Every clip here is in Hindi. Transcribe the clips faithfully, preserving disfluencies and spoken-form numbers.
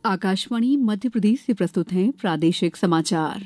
आकाशवाणी मध्य प्रदेश से प्रस्तुत हैं प्रादेशिक समाचार।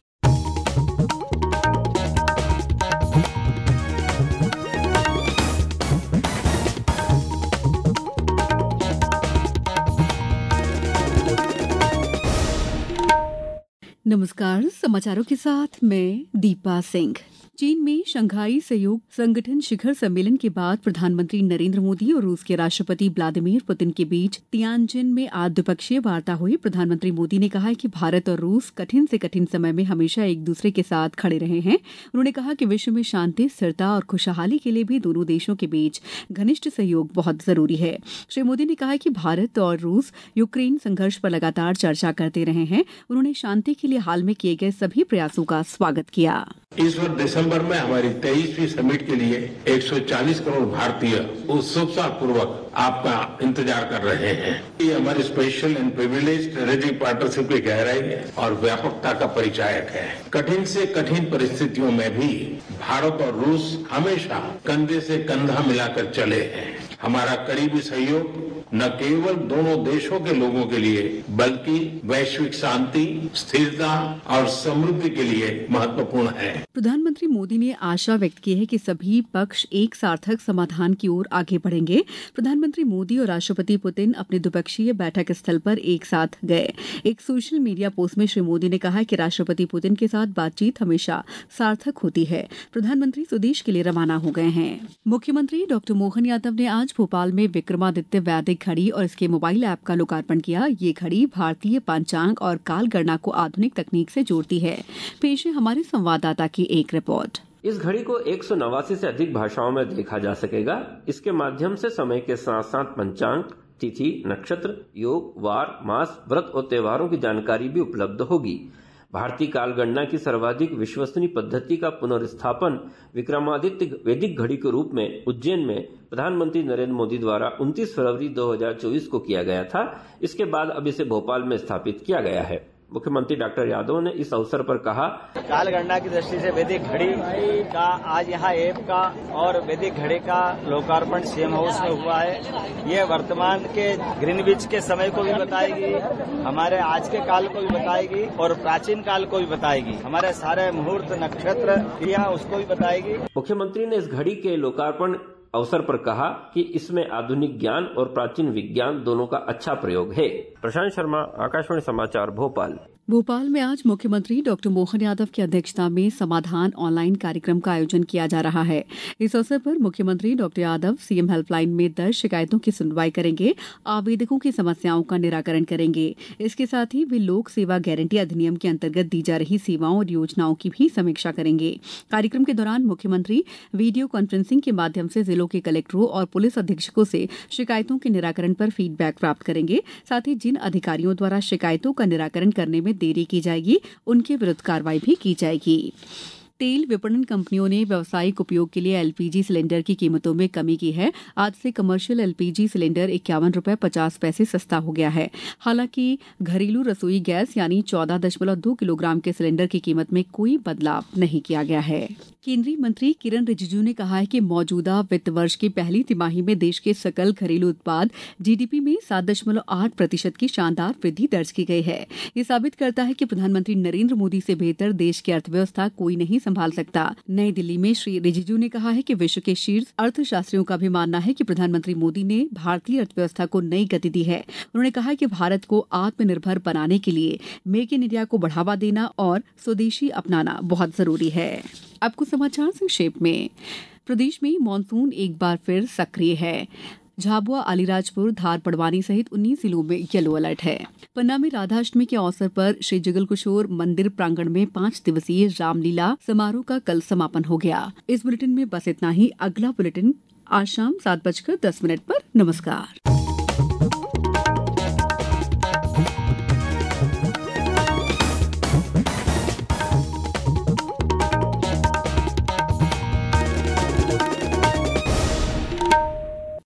नमस्कार, समाचारों के साथ मैं दीपा सिंह। चीन में शंघाई सहयोग संगठन शिखर सम्मेलन के बाद प्रधानमंत्री नरेंद्र मोदी और रूस के राष्ट्रपति व्लादिमीर पुतिन के बीच तियानजिन में आज द्विपक्षीय वार्ता हुई। प्रधानमंत्री मोदी ने कहा कि भारत और रूस कठिन से कठिन समय में हमेशा एक दूसरे के साथ खड़े रहे हैं। उन्होंने कहा कि विश्व में शांति, स्थिरता और खुशहाली के लिए भी दोनों देशों के बीच घनिष्ठ सहयोग बहुत जरूरी है। श्री मोदी ने कहा कि भारत और रूस यूक्रेन संघर्ष पर लगातार चर्चा करते रहे हैं। उन्होंने शांति के लिए हाल में किए गए सभी प्रयासों का स्वागत किया। इस वर्ष दिसंबर में हमारी तेईसवीं समिट के लिए एक सौ चालीस करोड़ भारतीय उत्सुकता पूर्वक आपका इंतजार कर रहे हैं। ये हमारी special and privilege strategic partnership की गहराई और व्यापकता का परिचायक है। कठिन से कठिन परिस्थितियों में भी भारत और रूस हमेशा कंधे से कंधा मिलाकर चले हैं। हमारा करीबी सहयोग न केवल दोनों देशों के लोगों के लिए बल्कि वैश्विक शांति, स्थिरता और समृद्धि के लिए महत्वपूर्ण है। प्रधानमंत्री मोदी ने आशा व्यक्त की है कि सभी पक्ष एक सार्थक समाधान की ओर आगे बढ़ेंगे। प्रधानमंत्री मोदी और राष्ट्रपति पुतिन अपने द्विपक्षीय बैठक स्थल पर एक साथ गए। एक सोशल मीडिया पोस्ट में श्री मोदी ने कहा कि राष्ट्रपति पुतिन के साथ बातचीत हमेशा सार्थक होती है। प्रधानमंत्री स्वदेश के लिए रवाना हो गए हैं। मुख्यमंत्री डॉक्टर मोहन यादव ने आज भोपाल में विक्रमादित्य वैदिक घड़ी और इसके मोबाइल ऐप का लोकार्पण किया। ये घड़ी भारतीय पंचांग और काल गणना को आधुनिक तकनीक से जोड़ती है। पेश है हमारे संवाददाता की एक रिपोर्ट। इस घड़ी को एक सौ नवासी से अधिक भाषाओं में देखा जा सकेगा। इसके माध्यम से समय के साथ साथ पंचांग, तिथि, नक्षत्र, योग, वार, मास, व्रत और त्योहारों की जानकारी भी उपलब्ध होगी। भारतीय काल गणना की सर्वाधिक विश्वसनीय पद्धति का पुनर्स्थापन विक्रमादित्य वैदिक घड़ी के रूप में उज्जैन में प्रधानमंत्री नरेंद्र मोदी द्वारा उनतीस फरवरी दो हज़ार चौबीस को किया गया था। इसके बाद अब इसे भोपाल में स्थापित किया गया है। मुख्यमंत्री डॉक्टर यादव ने इस अवसर पर कहा, काल गणना की दृष्टि से वैदिक घड़ी का आज यहाँ ऐप का और वैदिक घड़ी का लोकार्पण सीएम हाउस में हुआ है। ये वर्तमान के ग्रीनविच के समय को भी बताएगी, हमारे आज के काल को भी बताएगी और प्राचीन काल को भी बताएगी। हमारे सारे मुहूर्त, नक्षत्र क्रिया उसको भी बताएगी। मुख्यमंत्री ने इस घड़ी के लोकार्पण अवसर पर कहा कि इसमें आधुनिक ज्ञान और प्राचीन विज्ञान दोनों का अच्छा प्रयोग है। प्रशांत शर्मा, आकाशवाणी समाचार, भोपाल। भोपाल में आज मुख्यमंत्री डॉक्टर मोहन यादव की अध्यक्षता में समाधान ऑनलाइन कार्यक्रम का आयोजन किया जा रहा है। इस अवसर पर मुख्यमंत्री डॉक्टर यादव सीएम हेल्पलाइन में दर्ज शिकायतों की सुनवाई करेंगे, आवेदकों की समस्याओं का निराकरण करेंगे। इसके साथ ही वे लोक सेवा गारंटी अधिनियम के अंतर्गत दी जा रही सेवाओं और योजनाओं की भी समीक्षा करेंगे। कार्यक्रम के दौरान मुख्यमंत्री वीडियो कॉन्फ्रेंसिंग के माध्यम से जिलों के कलेक्टरों और पुलिस अधीक्षकों से शिकायतों के निराकरण पर फीडबैक प्राप्त करेंगे। साथ ही जिन अधिकारियों द्वारा शिकायतों का निराकरण करने में देरी की जाएगी, उनके विरुद्ध कार्रवाई भी की जाएगी। तेल विपणन कंपनियों ने व्यावसायिक उपयोग के लिए एलपीजी सिलेंडर की कीमतों में कमी की है। आज से कमर्शियल एलपीजी सिलेंडर इक्यावन रुपए पचास पैसे सस्ता हो गया है। हालांकि घरेलू रसोई गैस यानी चौदह दशमलव दो किलोग्राम के सिलेंडर की कीमत में कोई बदलाव नहीं किया गया है। केंद्रीय मंत्री किरण रिजिजू ने कहा है कि मौजूदा वित्त वर्ष की पहली तिमाही में देश के सकल घरेलू उत्पाद जीडीपी में सात दशमलव आठ प्रतिशत की शानदार वृद्धि दर्ज की गई है। ये साबित करता है कि प्रधानमंत्री नरेंद्र मोदी से बेहतर देश की अर्थव्यवस्था कोई नहीं संभाल सकता। नई दिल्ली में श्री रिजिजू ने कहा है कि विश्व के शीर्ष अर्थशास्त्रियों का भी मानना है कि प्रधानमंत्री मोदी ने भारतीय अर्थव्यवस्था को नई गति दी है। उन्होंने कहा कि भारत को आत्मनिर्भर बनाने के लिए मेक इन इंडिया को बढ़ावा देना और स्वदेशी अपनाना बहुत जरूरी है। अब कुछ समाचार संक्षेप में। प्रदेश में मानसून एक बार फिर सक्रिय है। झाबुआ, अलीराजपुर, धार, पड़वानी सहित उन्नीस जिलों में येलो अलर्ट है। पन्ना में राधाष्टमी के अवसर पर श्री जगलकिशोर मंदिर प्रांगण में पांच दिवसीय रामलीला समारोह का कल समापन हो गया। इस बुलेटिन में बस इतना ही। अगला बुलेटिन आज शाम सात बजकर दस मिनट पर। नमस्कार।